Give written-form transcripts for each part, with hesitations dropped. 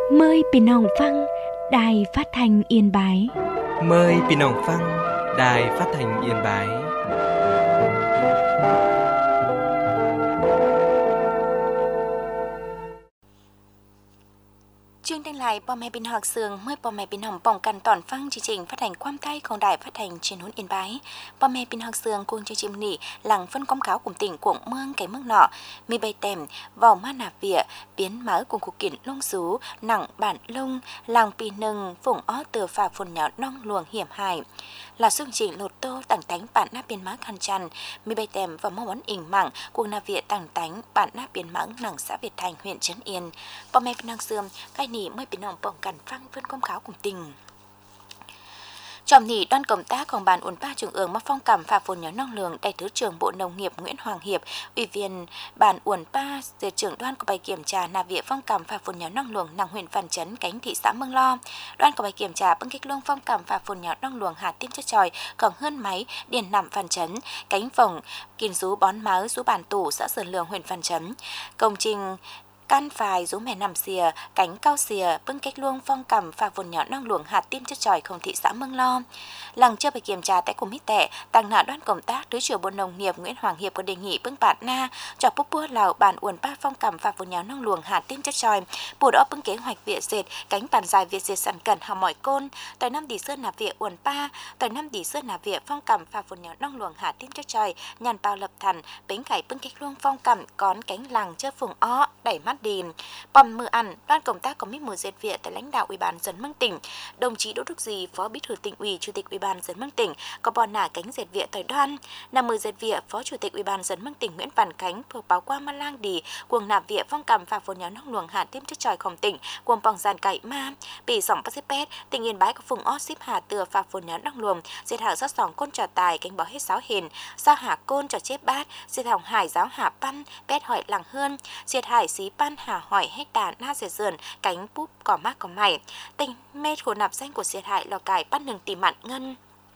Mờiพี่น้องฟังđài phát thanh Yên Bái. Mời พี่น้องฟัง Đài Phát thanh Yên Bái. Chương trình lại bò mẹ bình học sường mới bò mẹ bình hồng bỏngกันตอนฟังchương trình phát hành quam tayของđài phát hành truyền huấn Yên Bái. Bò mẹ bình học sường cùng chương trình nỉ làng phân quảng cáo cùng tỉnh cuộn mương cái mương nọ mi bay tèm vào ma nạp vỉa biến mở cùng cuộc kiện lung xú nặng bản lung làng pì nừng phủng ó từ phà phồn nhỏ nong luồng hiểm hài là chương trình lột tô tảng tánh bản nắp biên má khăn chăn mi bay tèm và mong muốn ỉnh mảng cuộc nạp vỉa tảng tánh bản nắp biên mảng nặng xã Việt Thành huyện Trấn Yên. Bò mẹ bình học sường cái nỉ mới bình hồng bỏngกันฟังphân quảng cáo cùng tình. Trong nỉ đoàn công tácของban Uốn Pa Trung ương mắc phong cảm phà phồn nhỏ năng lượng đại thứ trưởng Bộ Nông nghiệp Nguyễn Hoàng Hiệp, ủy viên ban Uốn Pa, giới trưởng đoàn của bài kiểm tra nạp vỉa phong cảm phà phồn nhỏ năng lượng nàng huyện Văn Chấn cánh thị xã Mương Lo. Đoàn của bài kiểm tra bưng kích luông phong cảm phà phồn nhỏ năng lượng Hà Tiên chất tròi còn hơn máy điền nằm Văn Chấn cánh phòng kiên rú bón máu rú bản tủ xã Sơn Lương huyện Văn Chấn công trình can phài rú mè nằm xìa cánh cao xìa bưng cách luông phong cầm phà vồn nhỏ năng luồng hạt tim chất tròi không thị xã Mương Lo làng chưa phải kiểm tra tại cùng mít tệ tăng nạ đoàn công tác thứ trưởng Bộ Nông nghiệp Nguyễn Hoàng Hiệp có đề nghị bưng bản na cho bút bua lào bản Uốn Pa phong cầm phà vồn nhỏ năng luồng hạt tim chất tròi bù đó bưng kế hoạch vỉa dệt cánh bản dài vỉa dệt sẵn cẩn hào mỏi côn tại năm tỷ sơn nạp vỉa Uốn Pa tại năm tỷ sơn nạp vỉa phong cầm phà vồn nhỏ năng luồng hạt tim chất tròi nhàn bao lập thần bến cải bưng cách luông phong cầm cón cánh làng chơ phùng ó đẩy mắt điềm bầm mưa ăn đoàn công tác có mít mùa dệt vỉa tại lãnh đạo ủy ban dân Mương tỉnh đồng chí Đỗ Đức Duy phó bí thư tỉnh ủy chủ tịch ủy ban dân Mương tỉnh có bò nả cánh dệt vỉa tại đoàn nằm mưa dệt vỉa phó chủ tịch ủy ban dân Mương tỉnh Nguyễn Văn Khánh thuộc báo qua ma lang đi cuồng nạp vỉa phong cầm phà phồn nhỏ năng luồng hạt tiêm chất tròi khổng tỉnh cuồng bòng giàn cậy ma bị sỏng pasipet tỉnh Yên Bái có phùng ót ship hà từa phà phồn nhỏ năng luồng dệt hảo sát sỏng côn trò tài cánh bỏ hết sáu hền sao hạ côn trò chết bát dệt hỏng hải giáo hạ pan pet hỏi làng hơn dệt hải xí pan hà hỏi hecta na dệt dườn cánh búp cỏ mát có mày tình mê khổ nạp danh của dệt hải lò cải bắt nừng tìm mặn ngân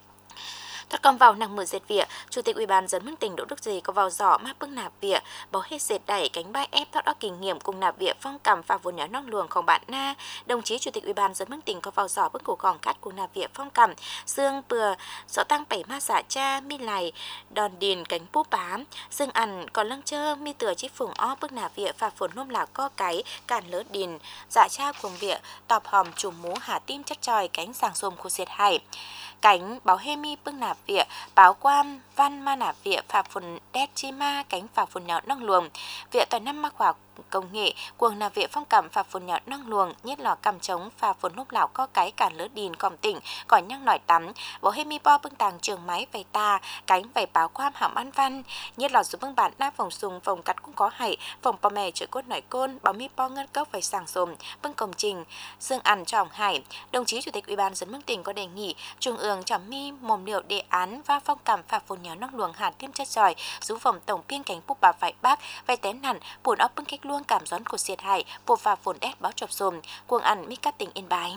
thoát con vào nàng mở dệt vỉa chủ tịch ủy ban dân Mương tỉnh Đỗ Đức Duy có vào giỏ mát bưng nạp vỉa bỏ hết dệt đẩy cánh bay ép thoát đó kinh nghiệm cùng nạp vỉa phong cầm và vốn nhỏ năng luồngของbạn na đồng chí chủ tịch ủy ban dân Mương tỉnh có vào giỏ bưng cổ gòn cắt cùng nạp vỉa phong cầm xương bừa giỏ tăng bảy ma xả cha mi lầy đòn điền cánh búp bám xương ăn còn lăng chơ mi tựa chiếc phùng ó bưng nạp vỉa và phồn nôm là co cái cản lỡ điền dạ cha cùng vỉa tọp hòm chùm mú hà tim chất tròi cánh sàng xùm khu dệt hải cánh báo hemi bưng nạp vỉa báo quan văn ma nạp vỉa phà phồn đét chi ma cánh phà phồn nhỏ năng luồng vỉa toàn năm mắc khoa công nghệ cuồng nạp vỉa phong cầm phà phồn nhỏ năng luồng nhất là cầm trống phà phồn núp lão co cái cản lỡ đìn còng tỉnh cỏi nhăng nổi tắm báo hemi bo bưng tàng trường máy vầy ta cánh vầy báo quan hàm ăn văn nhất là số bưng bản đa phòng sùng phòng cắt cũng có hại phòng bò mè chổi cốt nổi côn báo mi bo ngân cốc vầy sàng sồm bưng công trình xương ăn trọng hải đồng chí chủ tịch ủy ban dân Mương tỉnh có đề nghị trung ương chấm mi mồm liệu đề án và phong cầm phà phồn nhỏ năng luồng hạt tiêm chất giỏi rú phòng tổng biên cánh búp bà vải bác vầy tén hẳn buồn óc bưng cách luôn cảm gión của diệt hải bộ phà phồn đét báo chọc sồm cuồng ăn mi cắt tỉnh Yên Bái.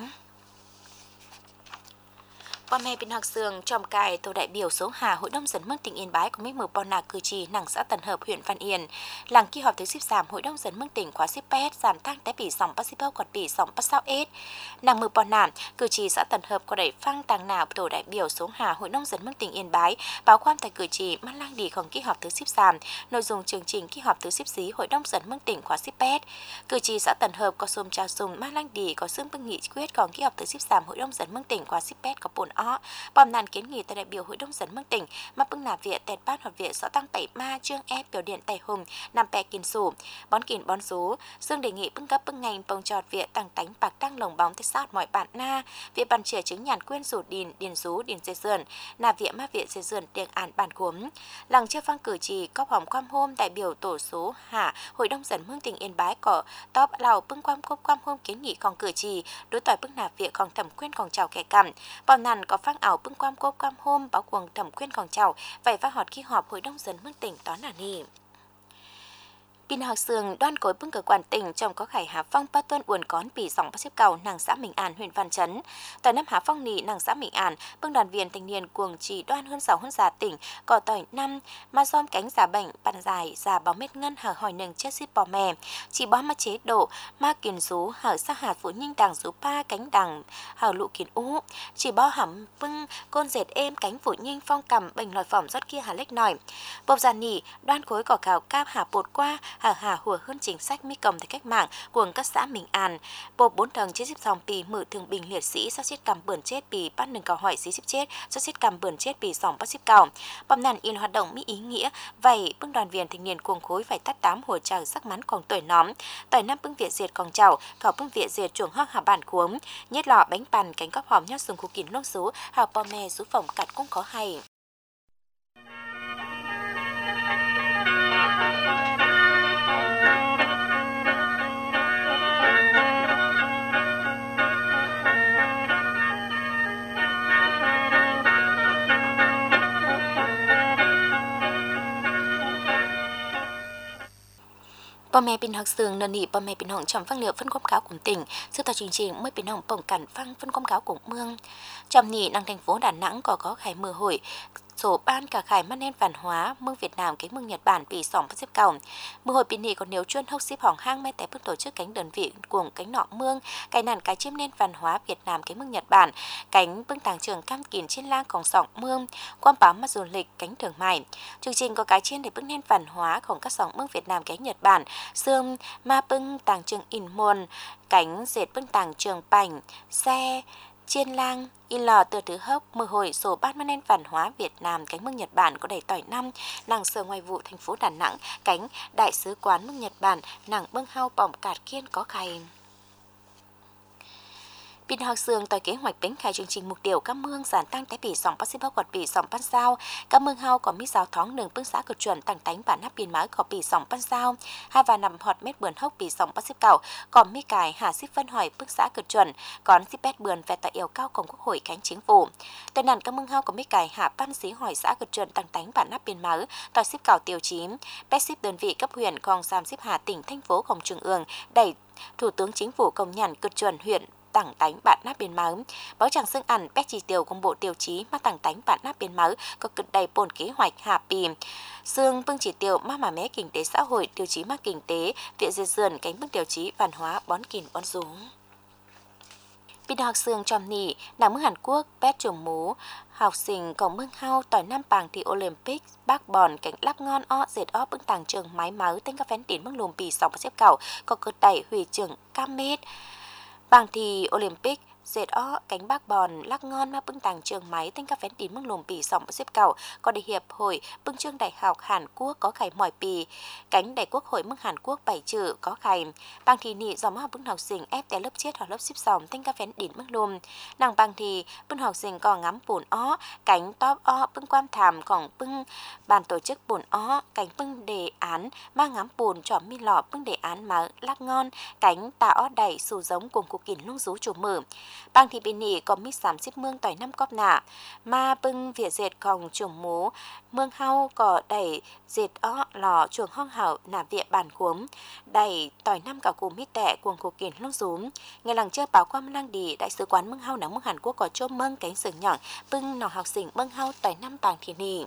Bò mẹ bình học sường tròm cài tổ đại biểu số Hà Hội đồng dân Mương tỉnh Yên Bái có mấy mở bò nà cử tri nàng xã Tân Hợp huyện Văn Yên làng kỳ họp thứ 13 Hội đồng dân Mương tỉnh khóa pet giảm tăng té bị sòng pasipao quạt bị sòng pasao ết nàng mở bò nà cử tri xã Tân Hợp có đẩy phăng tàng nào tổ đại biểu số Hà Hội đồng dân Mương tỉnh Yên Bái báo quan tại cử tri mắt lang điของkỳ họp thứ 13 nội dung chương trình kỳ họp thứ 14 Hội đồng dân Mương tỉnh khóa pet cử tri xã Tân Hợp có xôm trao sùng mắt lang đi có xương bưng nghị quyếtของkỳ họp thứ 13 Hội đồng dân Mương tỉnh khóa pet có bồn ó bom nàn kiến nghị tại đại biểu Hội đồng dân Mương tỉnh mà bưng nạp vỉa tẹt ban hoạt vỉa rõ tăng tẩy ma trương ép biểu điện tẩy hùng nằm pè kín sủ bón kín bón số dương đề nghị bưng cấp bưng ngành bông trọt vỉa tăng tánh bạc tăng lồng bóng thế sát mọi bạn na vỉa bàn trẻ chứng nhàn quyên sủ điền số điền dây dườn nạp vỉa ma vỉa dây dườn tiếng ản bản cuống làng chưa phăng cử chỉ cóp hòm quam hôm đại biểu tổ số Hà Hội đồng dân Mương tỉnh Yên Bái có top lào bưng quam cốp quam hôm kiến nghị còn cử chỉ đối tỏi bưng nạp vỉa còn thẩm quyên còn chào kẻ cầm bom nàn có phăng ảo bưng quam cốp quam hôm báo cuồng thẩm quyên còn chào vậy và họt khi họp Hội đồng dân Mương tỉnh toán là nì Pin học sường đoan cối bưng cơ quan tỉnh trong có khải Hà Phong ba tuân uồn cón bị sóng bắt xếp cầu nàng xã Minh An huyện Văn Chấn. Tại năm Hà Phong nị nàng xã Minh An bưng đoàn viên thanh niên cuồng chỉ đoan hơn 6 hơn già tỉnh có tỏi năm mà dom cánh giả bệnh bàn dài giả báo mét ngân hở hỏi nừng chết xít bò mè chỉ bó mà chế độ ma kiền rú hở sa hạt phụ nhinh đằng rú pa cánh đằng hở lụ kiền ú chỉ bó hẳm bưng côn dệt êm cánh phụ nhinh phong cầm bình lòi phỏng rót kia hà lếch nòi bộc già nỉ đoan cối cỏ cào cáp hà bột qua hà hùa hơn chính sách mi cầm tại cách mạng của các xã Minh An bộ 4 tầng chế dịp dòng pì mự thường bình liệt sĩ sát chết cầm bưởi chết pì bắt nâng cầu hỏi xí xếp chết sát chết cầm bưởi chết pì sòng bắt xếp cầu bom nàn in hoạt động mỹ ý nghĩa vậy bưng đoàn viên thanh niên cuồng khối phải tắt tám hồi chào sắc mắn còn tuổi nóm tại năm bưng việt diệt còn chào khảo bưng việt diệt chuồng hoang hà bản cuống nhất lọ bánh bàn cánh cóc hòm nhót sừng khu kín lông sú hào bò mè sú phòng cặt cũng có hay. Bò mè pin học sường nền nỉ bò mè pin hỏng trong phân liệu phân công cáo của tỉnh sự tàu chương trình mới pin hỏng bổng cản phăng phân công cáo của mương trong nỉ năng thành phố Đà Nẵng có khải mưa hội số ban cả khải mắt nên văn hóa mương Việt Nam cái mương Nhật Bản bị sòng phát xếp cầu mưa hội pin nỉ còn nếu chuyên hốc xếp hỏng hang mai tại bước tổ chức cánh đơn vị cuồng cánh nọ mương cái nàn cái chiếm nên văn hóa Việt Nam cái mương Nhật Bản cánh bưng tàng trường cam kín trên lang còng sọng mương quan bám mắt du lịch cánh thương mại chương trình có cái trên để bưng nên văn hóaของcác sòng mương Việt Nam cái Nhật Bản xương ma bưng tàng trường in môn cánh dệt bưng tàng trường bảnh xe chiên lang in lò từ thứ hốc mưa hồi số ban man văn hóa Việt Nam cánh mương Nhật Bản có đầy tỏi năm nàng sở ngoại vụ thành phố Đà Nẵng cánh đại sứ quán mương Nhật Bản nàng bưng hao bỏng cạt kiên có khay Pin học sường tại kế hoạch bánh khai chương trình mục tiêu các mương giản tăng tại bị sòng bắt xếp quạt bị sòng ban sao các mương hao có mít giáo thóng đường bưng xã cực chuẩn tăng tánh bản nắp pin mới có bị sòng ban sao hai và nằm hot mét bườn hốc bị sòng bắt xếp cầu còn mi cài hà xếp phân hỏi bưng xã cực chuẩn còn xếp bét bườn về tại yêu cao cổng quốc hội cánh chính phủ tại nàn các mương hao có mi cài hạ ban xí hỏi xã cực chuẩn tăng tánh bản nắp pin mới tại xếp cầu tiêu chí bét xếp đơn vị cấp huyện còn giam xếp hà tỉnh thành phố cổng trung ương đẩy thủ tướng chính phủ công nhận cực chuẩn huyện tảng tánh bản nắp biên máu báo chẳng xưng ảnh bét chỉ tiêu công bộ tiêu chí mà tảng tánh bản nắp biên máu có cực đầy bổn kế hoạch hạ pì xương bưng chỉ tiêu mà mé kinh tế xã hội tiêu chí mà kinh tế viện diệt dườn cánh bưng tiêu chí văn hóa bón kìn bón rúng Pin học sường trong nỉ nàng mương Hàn Quốc bét trùng mú học sinh cổng mương hao tỏi năm bảng thì Olympic bác bòn cánh lắc ngon dệt bưng tàng trường máy máu tên các phén tín mương lùm pì sòng xếp cầu có cực đẩy hủy trường cam mét bảng thì Olympic dệt cánh bác bòn lắc ngon mà bưng tàng trường máy tên các phén tín mương lùm pì sòng xếp cầu có để hiệp hội bưng trường đại học Hàn Quốc có khải mỏi pì cánh đại quốc hội mương Hàn Quốc 7 chữ có khải bảng thì nị dòng học bưng học sinh ép tại lớp chiết hoặc lớp xếp sòng tên các phén tín mương lùm nàng bảng thì bưng học sinh còn ngắm bùn cánh top bưng quan thảm còn bưng bàn tổ chức bùn cánh bưng đề án mang ngắm bùn cho mi lọ bưng đề án mà lắc ngon cánh tà đẩy sù giống cùng cục kín lung rú chủ mở bang thì bên nỉ có mít xám xếp mương tỏi năm cóp nạ mà bưng việt dệt còn chuồng mố mương hao có đẩy dệt lò chuồng hoang hảo nà viện bản cuống đẩy tỏi năm cả cù mít tẻ cuồng cục kín lung rú ngày làng chơi báo qua lang đi đại sứ quán mương hao nắng mương Hàn Quốc có chô mương cánh sừng nhọn bưng nọ học sinh mương hao tỏi năm bang thì nỉ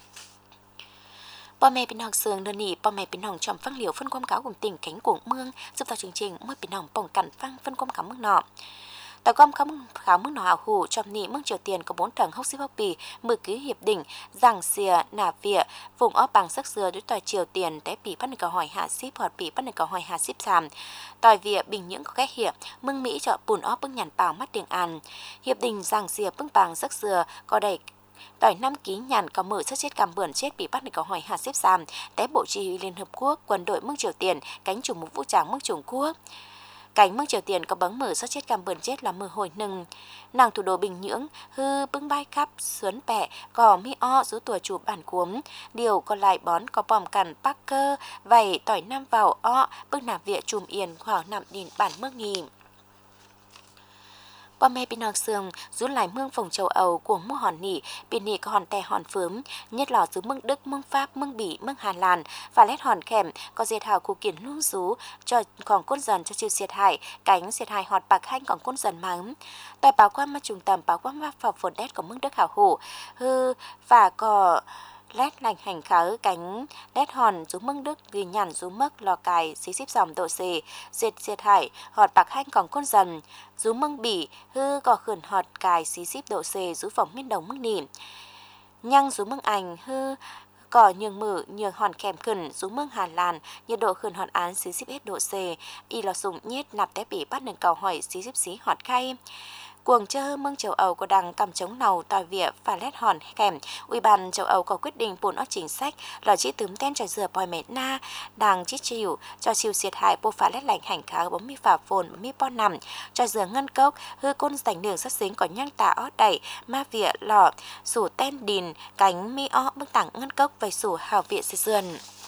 bò mè pin học sường đơn nỉ bò mè pin hỏng trong phân liều phân quang cáo cùng tỉnh cánh cuồng mương giúp tạo chương trình mới pin hỏng bỏng cản phăng phân quang cáo mương nọ tại com khảo mức nọ hảo hủ trong nị mức Triều Tiên có 4 tầng hốc xếp hốc bì mười ký hiệp định giảng xìa nà vịa vùng bằng sắc xưa đối tỏi Triều Tiên té bì bắt được câu hỏi hạ xếp hoặc bì bắt được câu hỏi hạ xếp sàm tỏi vịa bình những có cách hiệp mương Mỹ chợ bùn bưng nhàn bảo mắt tiếng An hiệp định giảng xìa bưng bằng sắc xưa có đầy tỏi 5 ký nhàn có mở sát chết cam bưởi chết bị bắt được câu hỏi hạ xếp sàm té bộ chỉ huy Liên Hợp Quốc quân đội mức Triều Tiên cánh chủ mục vũ trang mức Trung Quốc cánh mương Triều Tiên có bắn mở sát chết cam bươn chết là mưa hồi nừng nàng thủ đô Bình Nhưỡng hư bưng bay khắp xuân bẹ có mi rú tuổi chủ bản cuống điều còn lại bón có bòm cằn Parker vảy tỏi nam vào bưng nạp viện chùm yên khoảng nằm đìn bản mương nghỉ Bò mẹ bên học sườn rút lại mương phòng châu Âu của mua hòn nỉ, bên nỉ có hòn tè hòn phướm, nhất lò dưới mương Đức, mương Pháp, mương Bỉ, mương Hà Lan và lét hòn khèm có diệt hào cụ kiến luôn rú cho còn côn dần cho chiêu diệt hại cánh diệt hại họt bạc hanh còn côn dần mắng. Tại báo quan mà trung tâm báo quan mà phòng phồn đét của mương Đức hào hủ hư và có lét lành hành khớ cánh lét hòn rú mương Đức ghi nhằn rú mức lò cài xí xíp dòng độ xì diệt hại họt bạc hanh còn côn dần rú mương Bỉ hư có khẩn họt cài xí xíp độ xì rú phòng miên đồng mương nỉ nhăng rú mương ảnh hư cỏ nhường mử nhường hòn kèm khẩn rú mương Hà Lan nhiệt độ khẩn hòn án xí xíp hết độ C y lò sùng nhét nạp té bỉ bắt nâng cầu hỏi xí xíp xí họt khay cuồng chơ mương châu Âu có đăng cầm chống nầu tòi vỉa và lét hòn kèm ủy ban châu Âu có quyết định bùn ó chính sách là chỉ tướm tên trò dừa bòi mệt na đang chít chịu cho chiều diệt hại bộ phá lét lành hành khá bấm mi phả phồn bấm mi po nằm cho dừa ngân cốc hư côn sành đường sát xính có nhang tà ó đẩy ma vỉa lò sủ ten đìn cánh mi ó bức tảng ngân cốc vầy sủ hào vỉa xì dườn.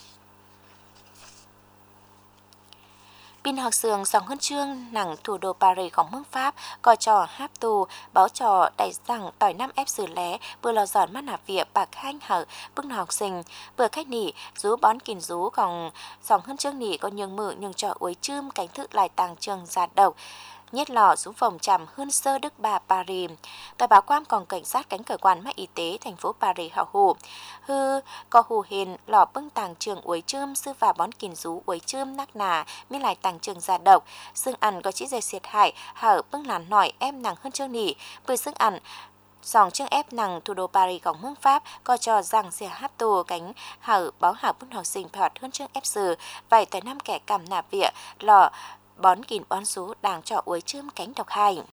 Pin học sường dòng huân chương nặng thủ đô ParisของเมืองPháp coi trò hát tù báo trò đẩy rằng tỏi năm ép xử lé vừa lò giòn mắt nạp vỉa bạc hanh hở bức nào học sinh vừa khách nỉ rú bón kìn rú còn dòng huân chương nỉ có nhường mử nhường trò uối chươm cánh thức lại tàng trường giạt độc nhất lò xuống phòng trầm hơn sơ Đức Bà Paris. Tòa báo quan còn cảnh sát cánh cơ quan mắt y tế thành phố Paris hảo hủ. Hư có hù hền lò bưng tàng trường uối chươm sư và bón kìn rú uối chươm nắc nà mới lại tàng trường giả độc. Xương ăn có chỉ dây xiết hại hở bưng làn nổi em nặng hơn chương nỉ. Bởi xương ăn dòng chương ép nặng thủ đô Paris của nước Pháp có cho rằng xe hát tù cánh hở báo hảo bưng học sinh phạt hơn chương ép sử. Vậy tới năm kẻ cầm nạp vỉa lò bón kìn bón rú đang cho uối chươm cánh độc hại.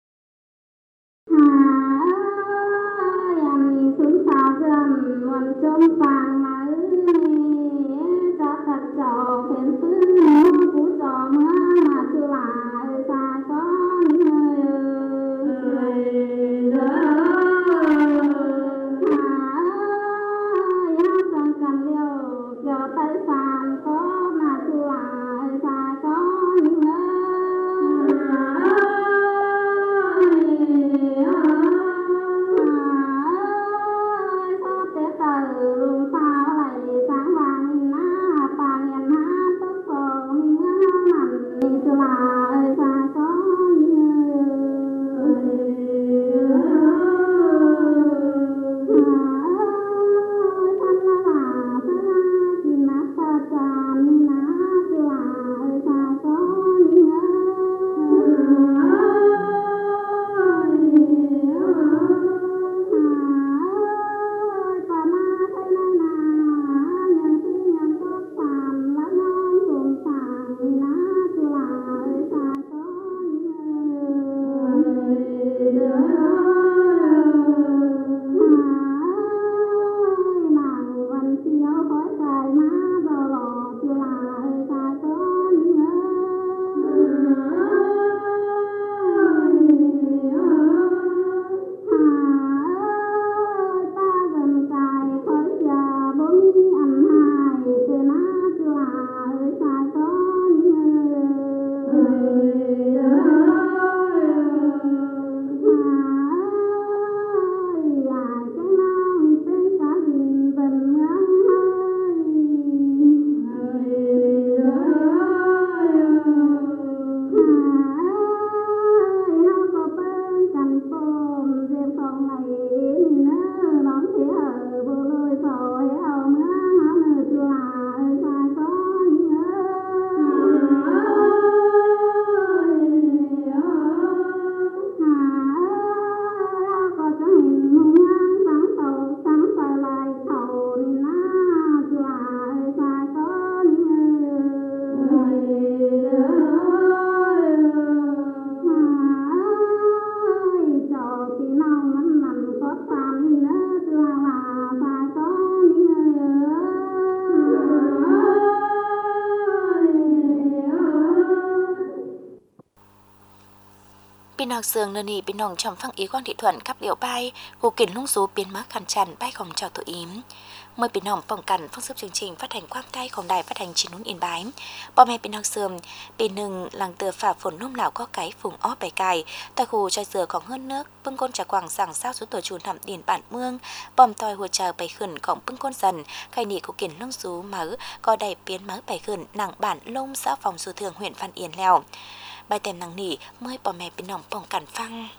Bên học sường nơi nỉ bên nòng trong phăng ý quan thị thuận cấp điệu bay, cụ kiến lung số biến mắc khăn chăn bay không chào tụi yếm. Mời bên nòng phòng cảnh phong giúp chương trình phát hành quang tayของđài phát hành trên nún Yên Bái. Bò mẹ bên học sường, bên nừng làng tựa phả phồn nôm lão có cái phùng ó bày cài, tại khu trai dừa còn hơn nước, bưng côn trà quảng sảng sao số tổ chủ nằm điền bản mương, bòm tòi hùa trà bày khẩn cổng bưng côn dần, khai nỉ cụ kiến lung số mớ, có đầy biến mớ bày khẩn nặng bản lông xã phòng số thường huyện Văn Yên lèo. Bài tem nắng nỉ mới bò mẹ bên nòng phòng cảnh phăng.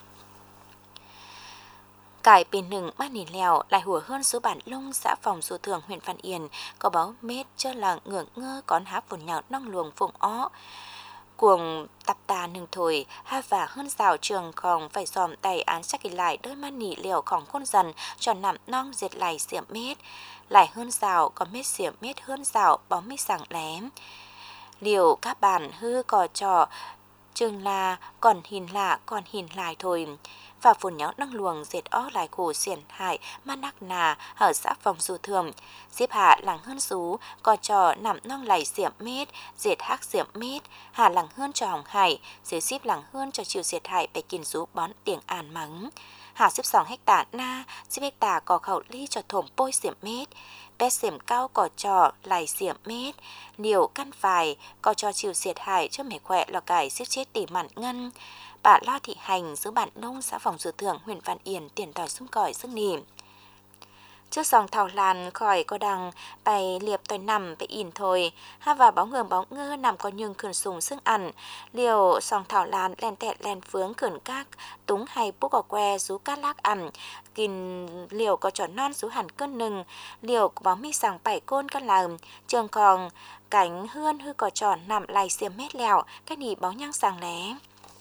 Cải bên nừng mát nỉ lèo lại hùa hơn số bản lông xã phòng số thường huyện Văn Yên có báo mết cho là ngưỡng ngơ con há phồn nhạo nong luồng phụng ó. Cuồng tập tà nừng thổi ha và hơn rào trường còn phải dòm tay án chắc kỳ lại đôi mát nỉ lèoของcon dần cho nằm nong dệt lại xiểm mết. Lại hơn rào có mết xiểm mết hơn rào bóng mít sảng lém. Liều các bản hư cò trò chừng là còn hình lại thôi. Và phồn nháo năng luồng dệt ó lại cổ xiển hại ma nắc nà ở xã phòng du thường. Xếp hạ làng hơn xú, có trò nằm nong lại xiểm mết, dệt hắc xiểm mết, hạ làng hơn cho hỏng hải, dưới xếp làng hơn cho chiều dệt hại bày kiên rú bón tiếng àn mắng. Hạ xếp 2 hectare na, xếp hectare có khẩu ly cho thổm bôi xiểm mết. Bé xiểm cao có trò lại xiểm mết, liều căn phải có cho chiều diệt hại cho mẹ khỏe lò cải xếp chết tỉ mặn ngân. Bà Lo Thị Hành giữ bạn nông xã phòng dự thưởng huyện Văn Yên tiền tỏi sung cỏi sức nỉ. Trước dòng thảo làn khỏi có đằng bày liệp tỏi nằm bày ỉn thôi, ha và bóng ngơ nằm có nhường khẩn sùng sức ăn. Liều dòng thảo làn len tẹt len phướng khẩn các túng hay bút gò que rú cát lác ăn. Kìn liều có trò non rú hẳn cơn nừng, liều có bóng mi sàng bảy côn căn làm, trường còn cánh hươn hư có trò nằm lại xiêm mét lèo, cái nỉ bóng nhang sàng lé.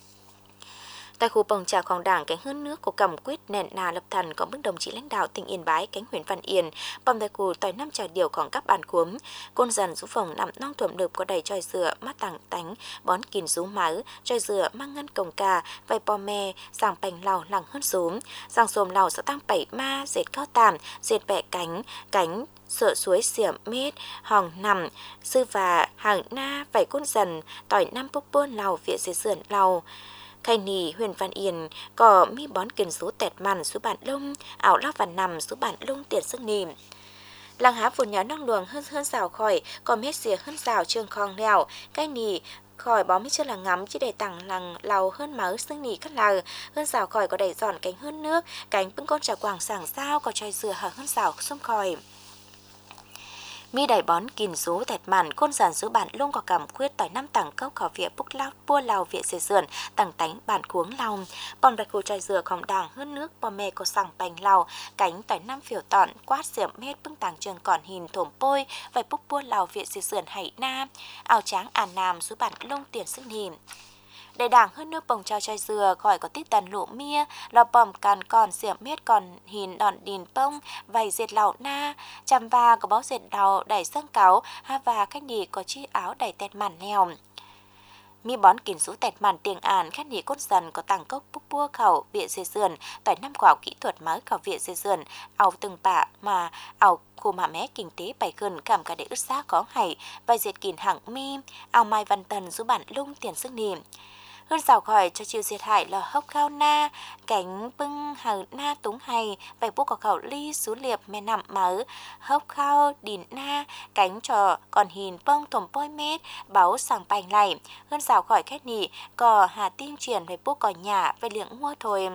Tại khu bồng tràของđảng cánh hơn nước của cầm quyết nền nà lập thành có mức đồng chí lãnh đạo tỉnh Yên Bái cánh huyện Văn Yên bom tại khu tỏi 5 trà điềuของcác bản cuống côn dần rú phòng nằm nong thuẩm lợp có đầy tròi dừa mắt tàng tánh bón kín rú máu tròi dừa mang ngân cồng cà vài bò me sàng bành lào lằng hơn xuống sàng xồm lào sẽ tăng 7 ma dệt cao tàm dệt bẹ cánh sợ suối xiểm mết hòn nằm sư và hàng na vài côn dần tỏi 5 bốc bôn lào viện dế sườn lào. Khai nì huyện Văn Yên có mi bón kiền số tẹt màn số bản lông ảo lao và nằm số bản lông tiền sức nìm. Làng há phồn nháo năng luồng hơn rào khỏi có mét xìa hơn rào trường khong lèo cái nì khỏi bó mít chưa là ngắm chỉ để tặng làng lầu hơn máu xương nì cắt lờ hơn rào khỏi có đẩy giòn cánh hơn nước cánh bưng con trà quảng sảng sao có chai dừa hở hơn rào xung khỏi. Mi đẩy bón kín rú tẹt màn côn giản rú bản lông có cảm quyết tỏi 5 tảng cốc khảo viện búc lao bua lào viện dề dườn tảng tánh bản cuống lao bom đặt khu trai dừaของđảng hơn nước bò mè có sảng bành lào cánh tỏi 5 phiểu tọn quát xiểm mét bưng tảng trường còn hình thổm bôi vài búc bua lào viện dề dườn hãy na ảo tráng àn nam rú bản lông tiền sức nìm. Để đảng hơn nước bồng trao chai dừa gọi có tích tần lộ mia lò bòm càn còn xiểm mét còn hình đòn đìn bông vầy dệt lào na chăm va có bó dệt lào đẩy sâng cáo ha và khách nỉ có chi áo đẩy tẹt màn nèo. Mi bón kín rú tẹt màn tiếng àn khách nỉ cốt dần có tàng cốc búc bua khẩu viện dê sườn tỏi 5 quả kỹ thuật mới khẩu viện dê sườn ảo từng bạ mà ảo khu mà mé kinh tế bày gần cảm cả để ướt xác có hay vầy dệt kín hạng mi ảo mai văn tần rú bản lung tiền sức nìm. Hơn rào khỏi cho chiều diệt hại là hốc khao na, cánh bưng hờ na túng hay, vài bút có khẩu ly xú liệp mẹ nằm mớ, hốc khao đìn na, cánh trò còn hình bông thổm bôi mét, báo sàng bành lại. Hơn rào khỏi khách nỉ, có hà tim chuyển vài bút có nhà, vài liệng mua thôi.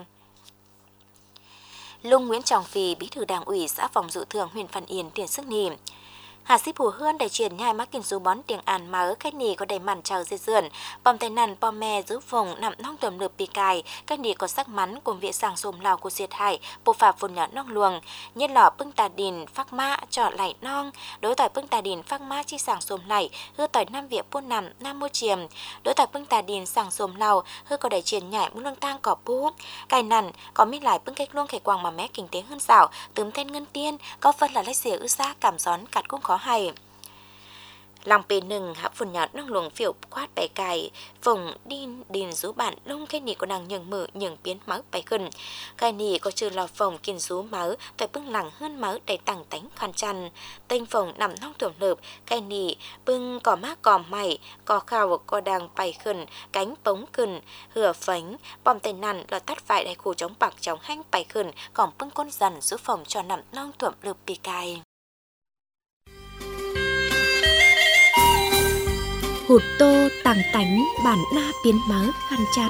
Lung Nguyễn Trọng Phì, bí thư đảng ủy xã phòng dự thường huyện Văn Yên tiền sức nỉ. Hà sĩ phù hơn để chuyển nhai mắc kinh số bón tiếng àn mớ cách nì có đầy màn trào dây dườn bom tay nằn bom me giữ vùng nằm nong tầm lượp bì cài cách nì có sắc mắn cùng vị sàng xồm lào của diệt hải bộ phạp phồn nhỏ nong luồng nhất lò bưng tà đìn phác mã trọ lại nong đối tỏi bưng tà đìn phác mã chi sàng xồm lại hư tỏi 5 vịa buôn nằm nam mô chiềm đối tỏi bưng tà đìn sàng xồm lào hư có đầy chuyển nhảy muốn lương tang cỏ bú cài nằn có mít lại bưng cách luôn khẻ quàng mà mé kinh tế hơn xảo tướm tên ngân tiên có phân là lấy xỉa ư xa cảm gión cạt cũng khó hay. lòng bề nừng hạ phần nhỏ năng luồng phiểu quát bẻ cài vùng điền rú bản lông cái nỉ của nàng nhường mở nhường biến máu bẻ gần cái nỉ có trừ lò phòng kiên rú máu phải bưng lẳng hơn máu đầy tẳng tánh khăn chăn tên phòng nằm nong tưởng lợp cái nỉ bưng cỏ mát cỏ mày cỏ khào cỏ đàng bày khẩn cánh bóng khẩn hửa phánh bom tay nằn lò tắt phải đại khu chống bạc chống hanh bày khẩn còn bưng con dần rú phòng cho nằm nong tưởng lợp bì cài hụt tô tàng tánh bản na biến mớ khăn chăn.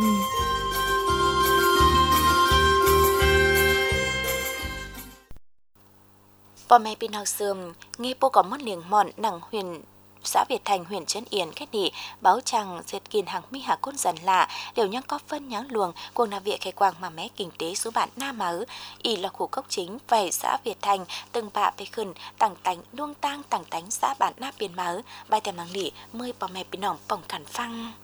Bò mẹ pin học sườm nghe bố có mất liềng mọn nặng huyền xã Việt Thành huyện Trấn Yên khách nỉ báo chàng diệt kiền hàng mi hà côn dần lạ đều nhang có phân nháng luồng cuồng là viện khai quang mà mé kinh tế số bạn na mớ y là khu cốc chính về xã Việt Thành từng bạ bê khẩn tàng tánh đuông tang tàng tánh xã bản na biên mớ bài tem năng lỉ mười bò mẹ pin nòng bỏng cản phăng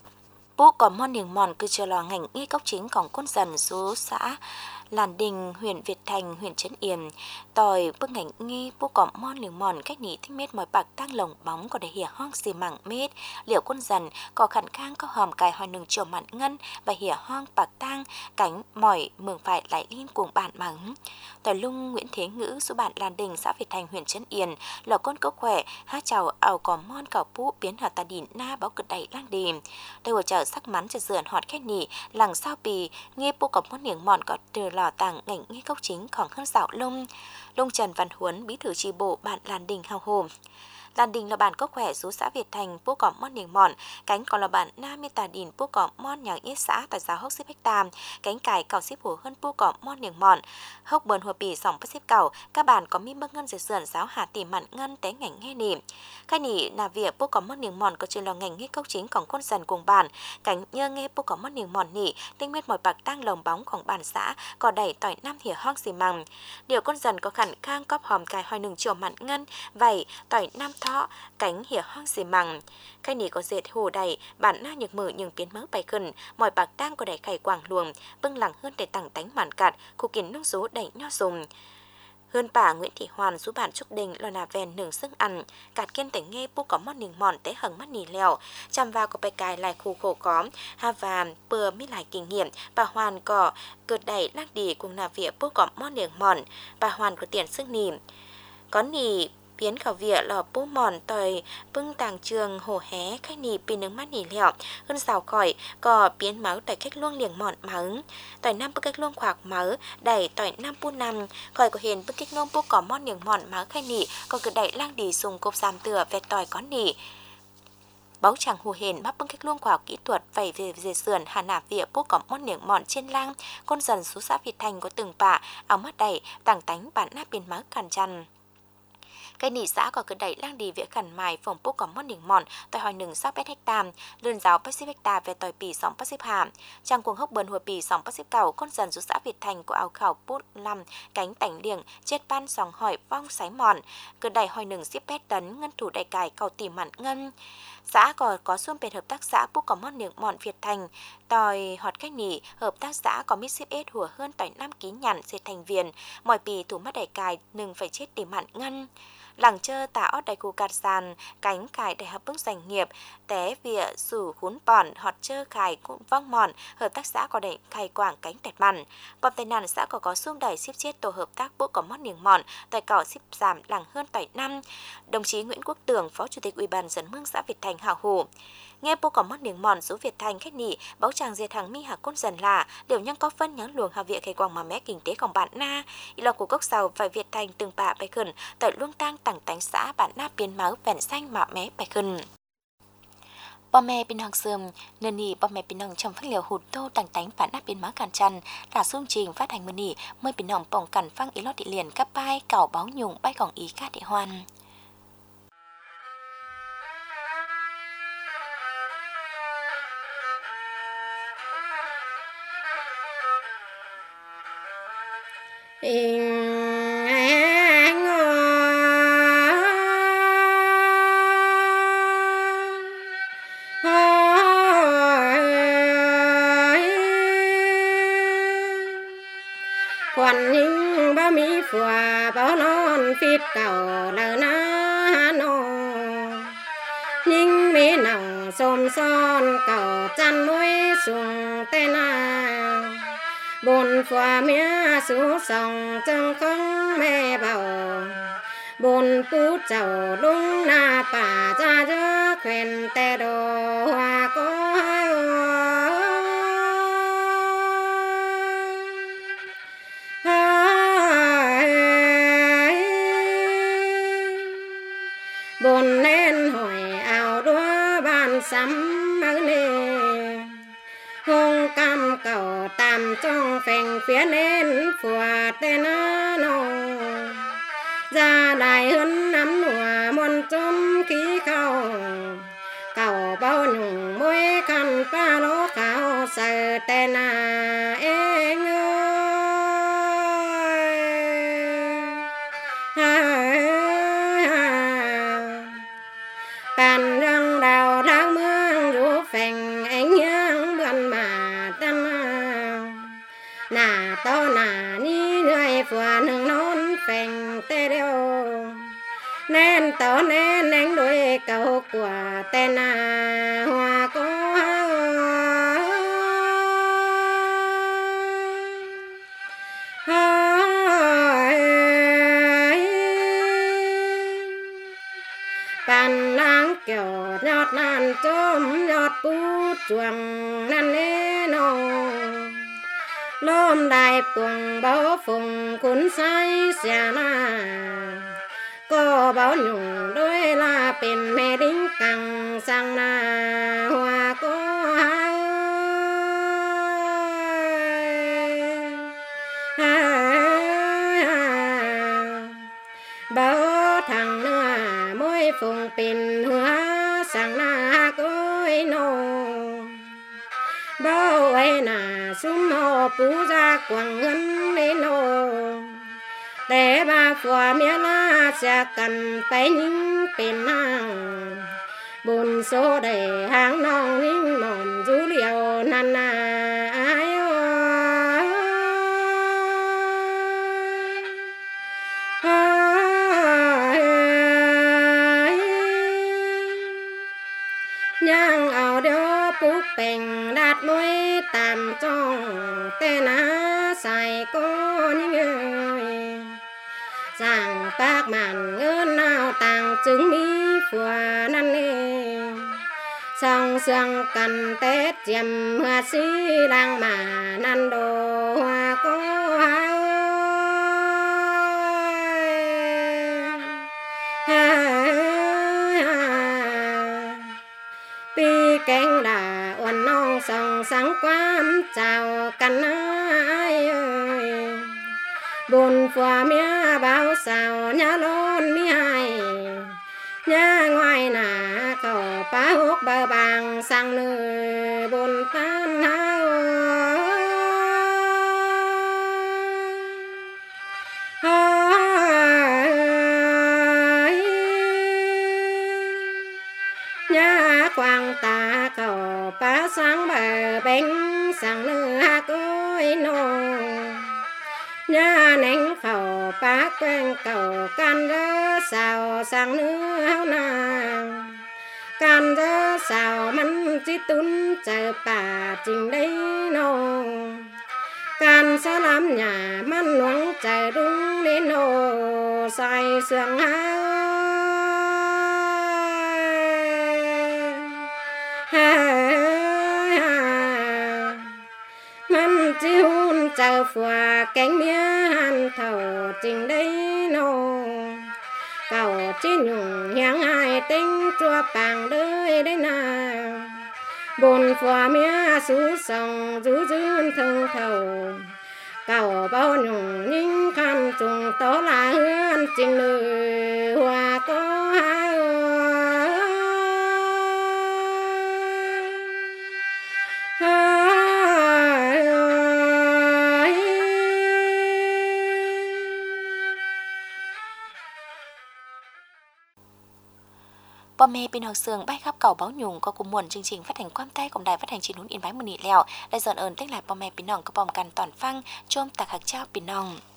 bố có món liềng mòn cứ chờ lò ngành nghi cốc chínhของcôn dần số xã Làn Đình, huyện Việt Thành, huyện Trấn Yên, tòi bước ngành nghi bố có món liềng mòn cách nhị thích mết mỏi bạc tăng lồng bóng có để hỉa hoang xì mảng mết, liệu quân dần có khẩn khang có hòm cài hòi nừng chiều mặn ngân và hỉa hoang bạc tăng cánh mỏi mường phải lại liên cuồng bạn mắng. Tòi lung Nguyễn Thế Ngữ số bạn Làn Đình xã Việt Thành huyện Trấn Yên là con cốc khỏe hát chào ảo có món cảo bú biến hạt tà đỉn na báo cực đẩy lang đìm. Đây ở chợ sắc mắn cho dườn họt khách nhị làng sao bì nghe bố có món liềng mòn có từ lò tảng ngành nghi cốc chính khoảng hơn dạo lung Trần Văn Huấn bí thư chi bộ bạn Làn Đình hào hồn. Làn Đình là bản cốc khỏe số xã Việt Thành bố có món liềng mòn cánh còn là bản na mê tà đìn bố có món nhàng yết xã tại giáo hốc xếp hectare cánh cài cào xếp hồ hơn bố có món liềng mòn hốc bờn hùa bì sòng bắt xếp cào các bản có mi mắc ngân dệt sườn giáo hà tỉ mặn ngân té ngành nghe nỉ khai nỉ là việc bố có món liềng mòn có chuyện là ngành nghi cốc chínhของcon dần cùng bản cánh nhơ nghe bố có món liềng mòn nỉ tinh mết mỏi bạc tăng lồng bóngของbản xã có đẩy tỏi nam hỉa hoang xì măng điều con dần có khẩn khang cóp hòm cài hòi nừng chiều mặn ngân vảy tỏi nam thọ cánh hỉa hoang xì măng khai nỉ có dệt hồ đầy bản na nhược mở nhưng biến mớ bài khẩn mỏi bạc tăng có đẩy khải quảng luồng bưng lẳng hơn để tặng tánh màn cạt khu kiến nông số đẩy nho dùng hơn bà Nguyễn Thị Hoàn số bản Trúc Đình lo là ven nường sức ăn cạt kiên tỉnh nghe bố có món nừng mòn té hằng mắt nì lèo chăm vào có bài cài lại khu khổ có ha và bừa mới lại kinh nghiệm bà Hoàn có cợt đẩy lắc đi cùng là việc bố có món nừng mòn bà Hoàn có tiền sức nì có nì biến khảo vỉa lò bố mòn tòi bưng tàng trường hồ hé khách nì pin nướng mắt nì lẹo hơn xào khỏi có biến máu tòi cách luông liềng mòn máu tòi năm bức cách luông khoạc máu đẩy tòi năm pu năm khỏi có hiền bức cách luông bố có món liềng mòn máu khách nì có cứ đẩy lang đi sùng cộp giảm tựa về tòi có nì báo chẳng hồ hền mắc bưng cách luông khoa học kỹ thuật vẩy về dề sườn hà nả vỉa bố có món liềng mòn trên lang con dần số xã Việt Thành có từng bạ áo mắt đầy tàng tánh bản nát biến máu càn chăn cái nỉ xã có cứ đẩy lang đi việc khẩn mài phòng bố có món nỉnh mòn tại hỏi nừng 6 hectare lươn giáo 80 hectare về tỏi pì 2 hectare trang cuồng hốc bờn hùa pì 2 hectare con dần số xã Việt Thành của áo khảo bút 5 cánh tảnh liềng chết ban sòng hỏi vong sái mòn cứ đẩy hỏi nừng xếp pét tấn ngân thủ đại cài cầu tỉ mặn ngân xã còn có xuân bền hợp tác xã bố có món nỉnh mòn Việt Thành tòi họt cách nỉ hợp tác xã có mít xếp ết hùa hơn tỏi 5 ký nhằn dệt thành viền mỏi pì thủ mắt đại cài nừng phải chết tỉ mặn ngân làng chơ tả ót đại cụ cạt sàn cánh cài đại hợp bước doanh nghiệp té vỉa sủ khún bòn họt chơ khải cũng vong mòn hợp tác xã có đẩy khai quảng cánh tẹt mặn bom tay nàn xã có xuông đẩy ship chết tổ hợp tác bố có mót niềng mòn tại cỏ ship giảm làng hơn tỏi năm đồng chí Nguyễn Quốc Tường phó chủ tịch ủy ban dân mương xã Việt Thành hào hủ nghe bố có mót niềng mòn số Việt Thành khách nỉ báo chàng diệt hàng mi hà côn dần là đều nhang có phân nháng luồng hà viện khai quảng mà mé kinh tếของbạn na ý là của gốc sào và Việt Thành từng bạ bài khẩn tại luông tang tặng tánh xã bạn na biến máu vẹn xanh mà mé bài khẩn bò mẹ pin hàng sườn nên nỉ bò mẹ pin hàng trong phát liệu hụt tô tặng tánh bạn na biến máu càn chăn là chương trình phát hành mưa nỉ mới pin hàng bỏng càn phăng ý lót địa liền các bài cào báo nhung bay còn ý cát địa hoan quan ninh ba mi phùa bao non phít cầu lờ na no nhưng mi nòng xôm son cầu chăn mũi xuồng tên à bồn phòa mía sú sòng chân không mê bầu bồn phú chầu đúng na bà cha chớ khuyên tê đồ hoa có bồn nên hỏi ảo đua bàn sắm mơ nê hông cam cầu tam trong phèn phía nên phùa tên nô ra đại hơn nắm nùa muôn chôm khí khâu cầu bao nhung môi khăn pa lô khảo sợ tên em bàn răng đào tháng mương rú phèn anh nhang bận mà tâm nà to nà ni người phùa nương nón phèn tê đeo nên to nên anh đuôi cầu của tên hoa có bàn lang kiểu nhọt nan chôm nhọt bút chuồng nan nê nô lôm đại tuồng báo phùng cuốn say xà na có báo nhung đôi là bên mẹ đính căng sang na hoa có báo thằng nữa môi phùng pin hoa sang na cối nô bao ấy na sum hồ phú ra quảng ngân lên nô để ba phùa mía la sẽ cần phải những pin hàng bùn số để hàng nong những mòn rú liều nan ai nhang ảo đeo bút bèn đạt mũi tạm trong tên xài con người rằng các màn ngân nào tàng chứng mi phùa năn nê song sương cần tết chiêm hoa sĩ đang mà năn đồ hoa có pi cánh đà uốn non song sáng quám chào căn ai ơi bồn phùa mía báo sao nhá lôn mi hai nhá ngoài nà cầu phá hút bờ bằng sang nơi bồn tan hao nhá quang ta cầu phá sáng bờ bánh sang nơi cối nô nhá nén khẩu phá quen cầu can rơ sao sang nước nàng can rơ sao mắn chỉ tún chờ bà trình đây nô can sao làm nhà mắn nuông chờ đúng đến nô sai sương mắn chỉ hôn chờ phùa cánh mía hàn thầu trình đây nô cầu chỉ nhung nhang hai tính chua bàng đời đấy nào bồn phùa mía sú sòng rú dươn thân thầu cầu bao nhung những khăn trùng tố là hương trình lời hoa có hai Bò mê bên học sường bay khắp cầu báo nhung có cùng muộn chương trình phát hành quan tay của đài phát hành truyền hình Yên Bái một nị lèo đại dọn ơn tích lại bò mê bên nòng có bomกันตอนฟังchôm tạc hạc trao bên nòng